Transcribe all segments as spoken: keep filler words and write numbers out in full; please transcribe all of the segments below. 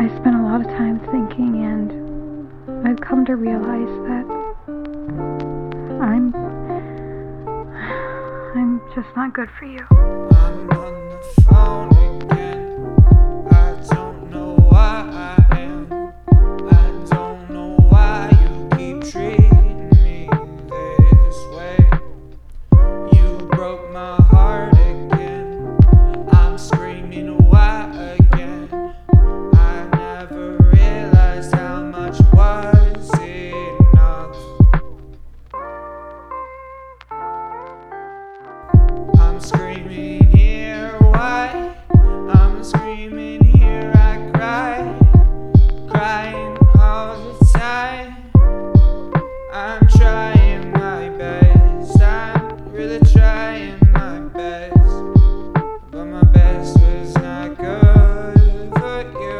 I spent a lot of time thinking, and I've come to realize that I'm I'm just not good for you. I'm on the phone again. I don't know why I am. I don't know why you keep treating me this way. You broke my heart again. I'm screaming why again. I never realized how much was enough. I'm screaming here, why? I'm screaming here, I cry, crying all the time. I'm trying my best, I'm really trying my best, but my best was not good for you.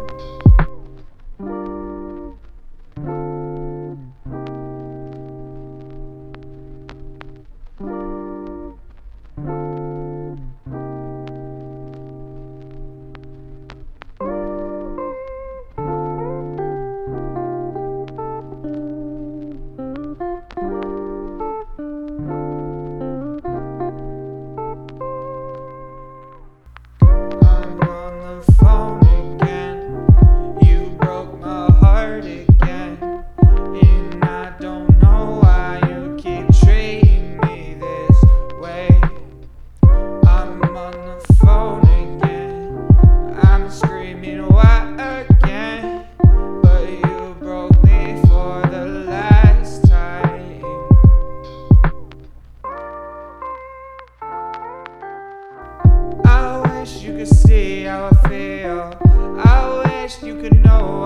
I'm on the phone again. You broke my heart again. And I don't know why you keep treating me this way. I'm on the phone again. I'm screaming why again. But you broke me for the last time. I wish you could see how I feel. I wish you could know